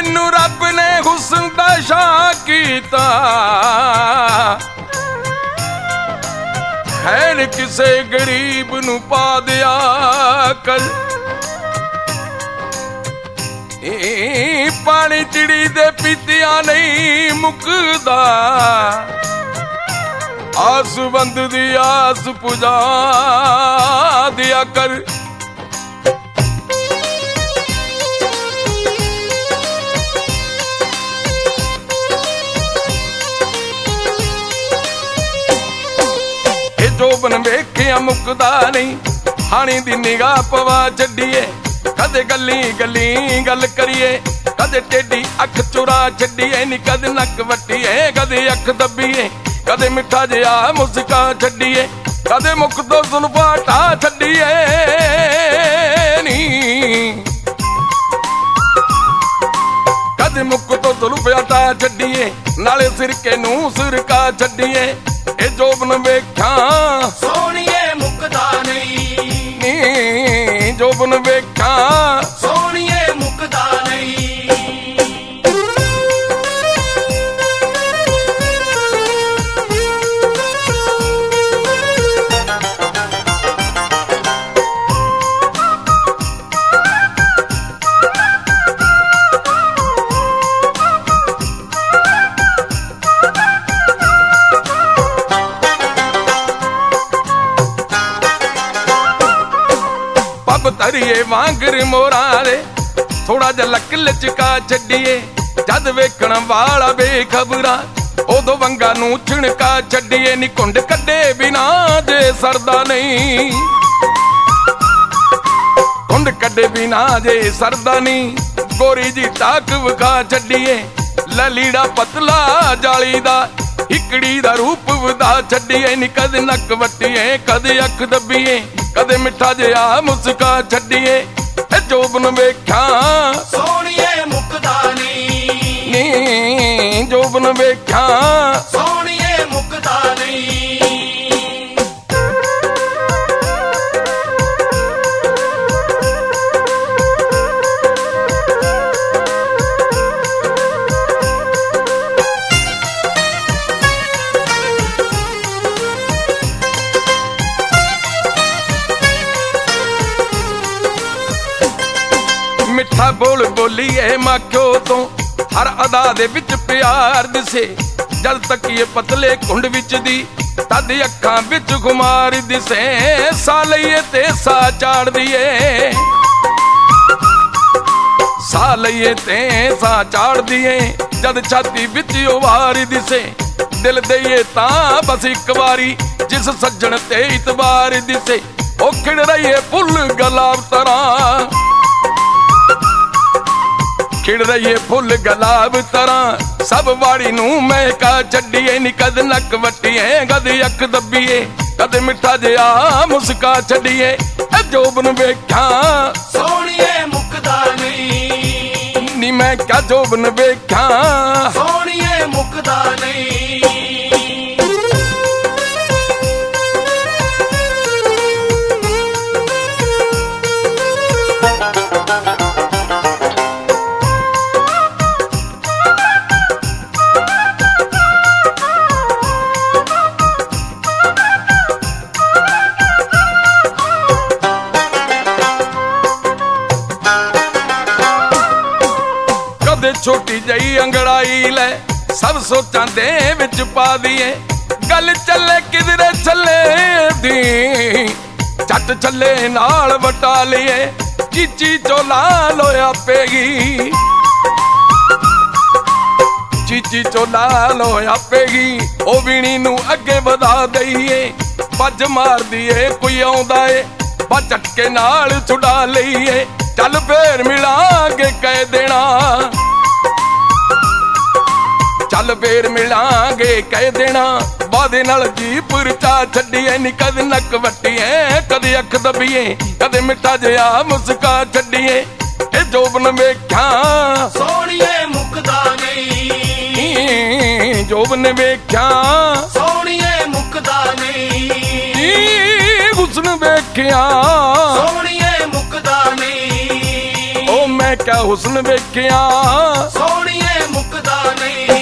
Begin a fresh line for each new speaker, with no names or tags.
मैनू रब ने हुस्न दा शाह कीता, खैर किसे गरीब नू पा दिया कर। पानी चिड़ी दे पीतिया नहीं मुकदा, आस बंद दी आस पुजा दिया कर। जोबन वेखिया मुकदा नहीं, हानी दी निगाह पवा छड्डीए, कदे गली गली गल करिए, कदे टेढ़ी अख चुरा छड्डीए नी, कदे नक वट्टीए कदे अख दब्बीए, कदे मिठा जिहा मुस्का छड्डीए, कदे मुख तो जुल्फां ढा छड्डीए नी, कदे मुख तो जुल्फां ढा छड्डीए, नाले सिरके नूं सिरका छड्डीए। ए जोबन वेख्या
सोहणीए मुकदा नहीं,
जोबन वेख्या
सोहणीए मुकदा नहीं।
तरिए वांगर मोरा दे थोड़ा जा लक लचका छड्डीए, जद वेखण वाला बेखबरा उदों वंगा नूं छिणका छड्डीए नी, कुंड कड्डे बिना जे सरदा नहीं, कुंड कड्डे बिना जे सरदा नहीं। गोरी जी टाक विखा छड्डीए, ललीड़ा पतला जालीदा, हिकड़ी दा रूप वधा छड्डीए नी, कदे नक वट्टीए कदे अख दब्बीए, कदे मिठा जिहा मुस्का छड्डीए। ए जोबन वेख्या
सोहणीए मुकदा नहीं,
जोबन वेख्या
सोहणीए मुकदा नहीं। मिठा बोल बोलीए माखियो तो हर अदा दे विच प्यार दिसे, जद तक ये पतले कुंड विच दी तद अखां विच खुमार दिसे, सा लईए ते सा चाड़ दिए, सा लईए ते सा चाड़ दिए, जद छाती विच उवार दिसे, दिल दईए तां बस इक वारी, जिस सज्जण ते इतबार दिसे, ओ खिड़ रहीए फुल गुलाब तरह, खिड़ रहीए फुल गुलाब तरह, सब वाड़ी नूं महका छड्डीए नी, कद नक वट्टीए कदे अख दब्बीए, कदे मिठा जिहा मुस्का छड्डीए। ए जोबन वेख्या सोहणीए मुकदा नहीं,
नी मैं क्या जोबन वेख्या
सोहणीए मुकदा नहीं।
छोटी जही अंगड़ाई लै सब सोचां दे विच पा दिए, गल चले किधरे चले दी, झट चले नाल वटा लिए, चीची चोला लोया पेगी, चीची चोला लोया पेगी, ओ बीणी नूं अगे वधा दईए, भज मार दिए कोई आउंदा ए, झटके नाल छुड़ा लईए, चल फेर मिलांगे कह देना, चल फेर मिलांगे कह देना, वादे नाल जी पुरचा छड्डीए नी, कद नक वट्टीए कदे अख दब्बीए, कदे मिठा जिहा मुस्का छड्डीए। ए जोबन वेख्या
सोहणीए मुकदा नहीं,
जोबन वेख्या
सोहणीए मुकदा नहीं,
हुस्न वेख्या
सोहणीए मुकदा नहीं।
ओ मैं ਮੈਂ ਕਿਆ ਹੁਸਨ ਵੇਖਿਆ
ਸੋਹਣੀਏ ਮੁੱਕਦਾ ਨਹੀਂ